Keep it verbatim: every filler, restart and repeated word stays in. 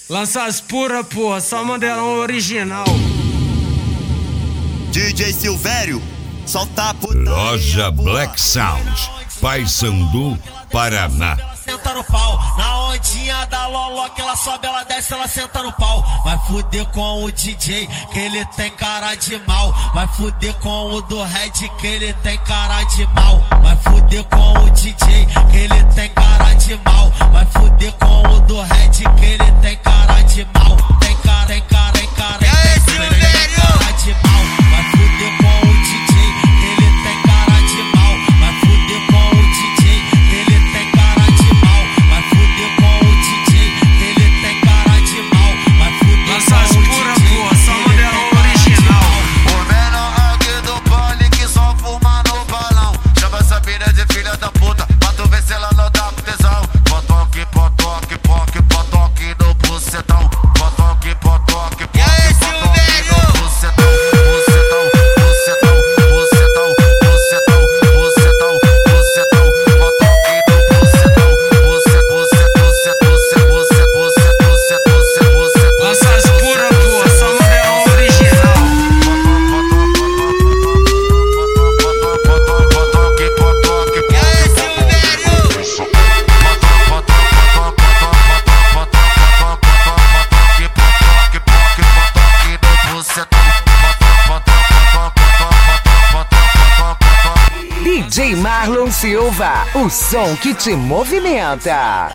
Lança as pura, porra, só modelão original. D J Silvério, solta a putaria. Loja Black Sound, Paysandu, Paraná. Senta no pau, na ondinha da Lolo, que ela sobe, ela desce, ela senta no pau. Vai fuder com o D J, que ele tem cara de mal. Vai fuder com o do Red, que ele tem cara de mal. Vai fuder com o D J, que ele tem cara de mal. Vai fuder com o do Red, que ele tem cara de mal. Tem cara, tem cara, tem cara, tem cara, tem cara de mal. Vai fuder com o D J, que ele tem cara de mal. Vai fuder com o D J, que ele tem cara de mal. Vai fuder com o D J, que ele tem cara de mal. Vai fuder com o pura, D J, porra, só que ele modelão tem original. O menor aqui do baile que só fuma no balão. Chama essa mina de filha da puta, pra tu ver se ela não dá tesão. Potoque, potoque, poque, potoque no bucetão. Potoque, potoque, poque, potoque no bucetão. Bucetão, bucetão, bucetão, bucetão, bucetão, bucetão. Potoque no bucetão. Bucet, bucet, bucet, bucet, bucet, bucet, bucet, bucet, bucet. Lança as pura, porra, só modelão original. D J Marlon Silva, o som que te movimenta.